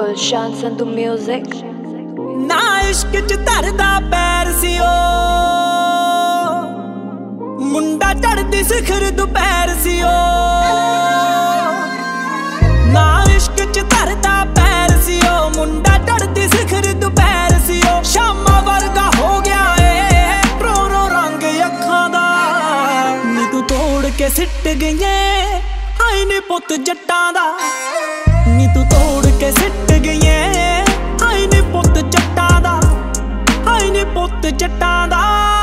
Gulshan Sandhu Music। ना इश्क च धरदा पैर सी ओ मुंडा चढ़दी सिखर दोपहर सी ओ ना इश्क च धरदा पैर सी ओ मुंडा चढ़दी सिखर दोपहर सी ओ शामा वर्गा हो गया ए रो रो रंग अखां दा नी तू तोड़ के सिट गई हाय नी पुत जट्टां दा नी तू तोड़ के सिट गई हाय नी पुत जट्टां दा हाय नी पुत जट्टां दा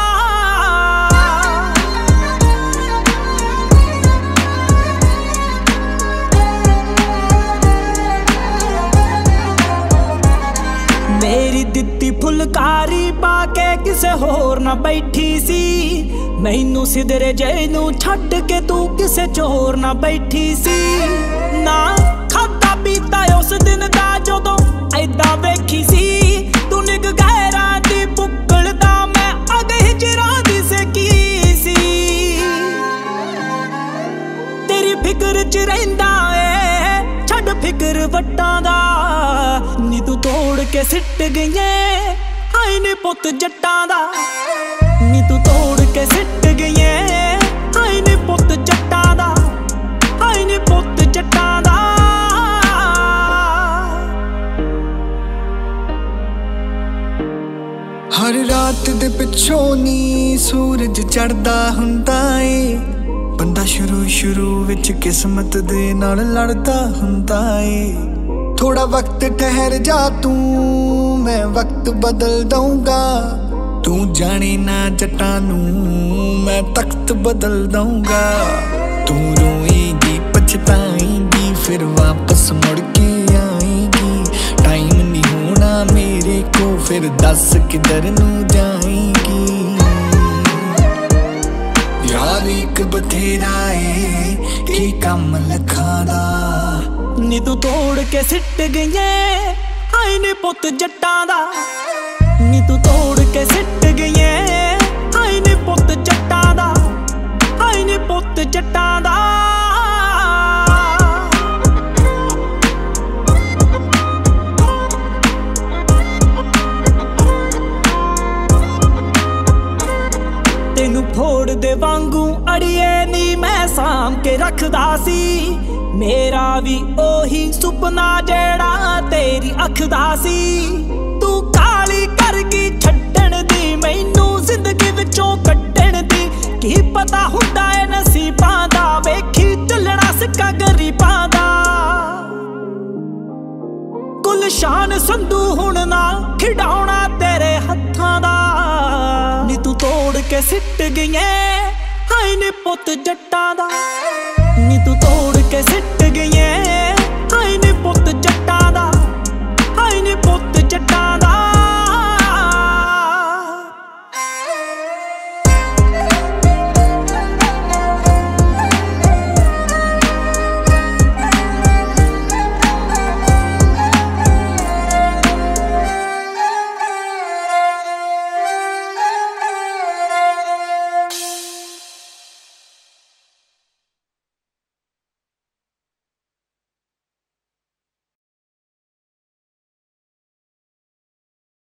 मेरी दित्ती फुलकारी पाके किसे होर ना बैठी सी मैनू सिदरे जैनू छड्ड के तू किसे चोर ना बैठी सी ना खादा पीता उस दिन दा जदों ऐदा वेखी सी तू निग गैरां दी बुक्कलदा मैं अग हिजरां दी सकी सी तेरी फिकर च रहिंदा ए छड्ड फिकर वट्टां दा नी तू तोड़ के सिट गई हाय नी पुत जट्टां दा नी तू तोड़ के सिट गई हाय नी पुत जट्टां दा हाय नी पुत जट्टां दा हर रात दे पिछों नी सूरज चढ़दा हुंदा ए बंदा शुरू विच किस्मत दे नाल लड़दा हुंदा ए थोड़ा वक्त ठहर जा तू मैं वक्त बदल दूंगा तू जाने ना जट्टां नू मैं तख्त बदल दूंगा तू रोएगी पछताएगी फिर वापस मुड़ के आएगी टाइम नहीं होना मेरे को फिर दस किधर नू जाएगी यार एक बथेरा है की कम लखां दा नी तू तोड़ के सिट गई हाय नी पुत जट्टां दा नी तू तोड़ के सिट गई हाय नी पुत जट्टां दा हाय नी पुत जट्टां दा तेनू फोड़ दे वांगू अड़िए नी मैं साम के रखदा सी मेरा भी ओही सुपना जेड़ा तेरी अख दा सी तू काली कर गई छड्डण दी मैनू जिंदगी विचों कड्डण दी की पता हुंदा ए नसीबां दा वेखी चलना सिक्का गरीबां दा गुलशान संधू हुण ना खिडौना तेरे हत्थां दा नी तू तोड़ के सिट गई हाय नी पुत जट्टां दा नी तू तोड़ के सिट गई